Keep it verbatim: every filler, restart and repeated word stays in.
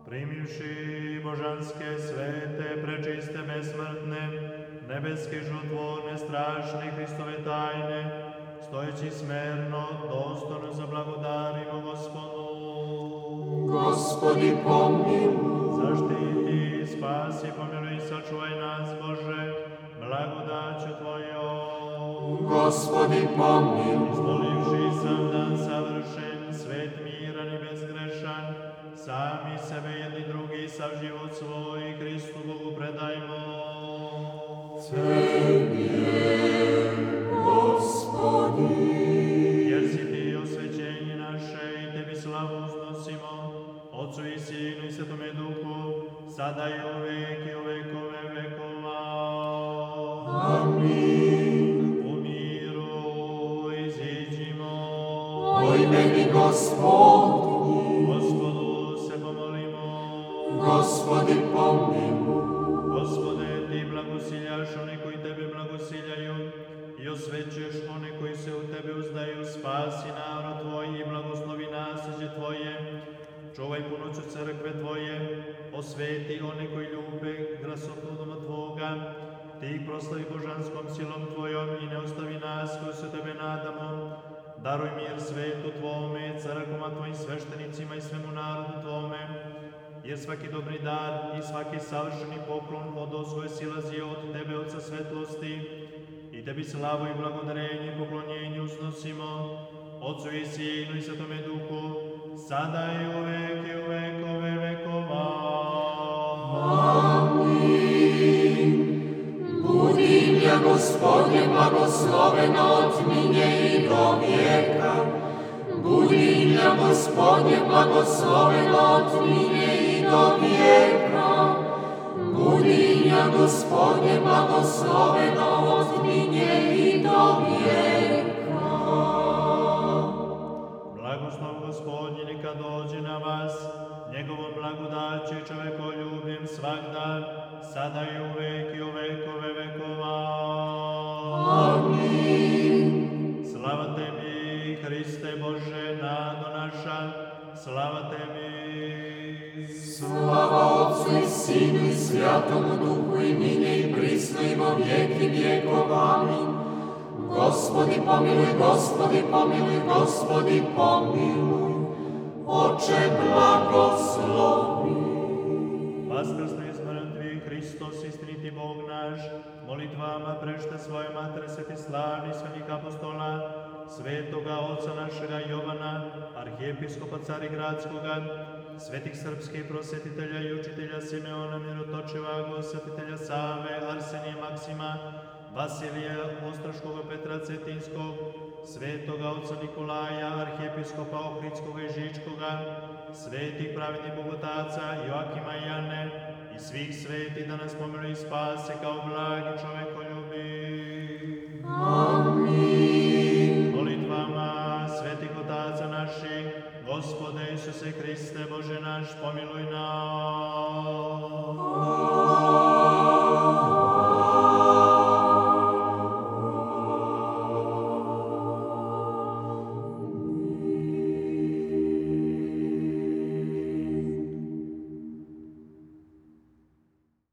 primivši božanske, svete, prečiste, besmrtne, nebeske, životvorne, strašne Hristove tajne, stojeći smerno, dostojno zablagodarimo Gospodu. Gospodi pomiluj. Zaštiti, spasi, pomiluj i sačuvaj nas, Bože, blagodaću Tvojom. Gospodi pomiluj. Izvolivši sam dan savršen, svet miran i bezgrešan, sami sebe jedni drugi, sav život svoj Hristu Bogu predajmo. Tebi je, Gospodi. Jer si Ti osvećenje naše i Tebi slavu uznosimo, Otcu i Sinu i Svetome Duhu, sada i uvek i u vekove vekova. Amin. U miru iziđimo. O imeni Gospodnji. Gospodu se pomolimo. Gospodi pomiluj. Gospode, Ti blagosiljaš one koji Tebe blagosiljaju i osvećuješ one koji se u Tebe uzdaju. Spasi narod Tvoj i blagoslovi nasljeđe Tvoje. Čuvaj punoću crkve Tvoje, osveti one koji ljube glasotu doma Tvoga. Ti ih proslavi božanskom silom Tvojom i ne ostavi nas koji se Tebe nadamo. Daruj mir svetu Tvome, crkvama Tvojim sveštenicima i svemu narodu Tvome, jer svaki dobri dar i svaki savršeni poklon od Ozgoje silazi od Tebe, Otca svetlosti, i Tebi slavu i blagodarenje i poklonjenje uznosimo, Otcu i Sinu i Svetome Duhu, sada i uvek i u vekove vekova. Amin. Budi imlja Gospodnje blagosloveno od minje i do vijeka. Budi imlja Gospodnje blagosloveno od minje i do vijeka. Budi imlja Gospodnje blagosloveno od minje i do vijeka. Blagoslov Gospodnji neka dođe na vas, njegovom blagodaću i čovekoljubljem svak dan, sada i uvek i u vekove vekova. Amin. Slava Tebi, Hriste Bože, nado naša, slava Tebi. Slava Otcu i Sinu i Svjatomu Duhu i minje i prisno i vo vijeki vjekov. Amin. Gospodi pomiluj, Gospodi pomiluj, Gospodi pomiluj, Oče blagoslovi. Vaskrsno iz mrtvih, Hristos, istiniti Bog naš, molitvama prešte svoje matere sveti slavni svetih apostola, svetoga oca našega Jovana, arhijepiskopa Carigradskoga, svetih srpskih prosvetitelja i učitelja Simeona Mirotočevog, svetitelja Save, Arsenija Maksima, Vasilija Ostroškoga, Petra Cetinskog, svetoga oca Nikolaja, arhijepiskopa Ohridskoga i Žičkoga, svetih pravednih bogotaca Joakima i Jane i svih svetih da nas pomiluju i spase kao blagi čovekoljubi. Amin. Molitvama svetih otaca naših, Gospode Isuse Hriste Bože naš, pomiluj nas.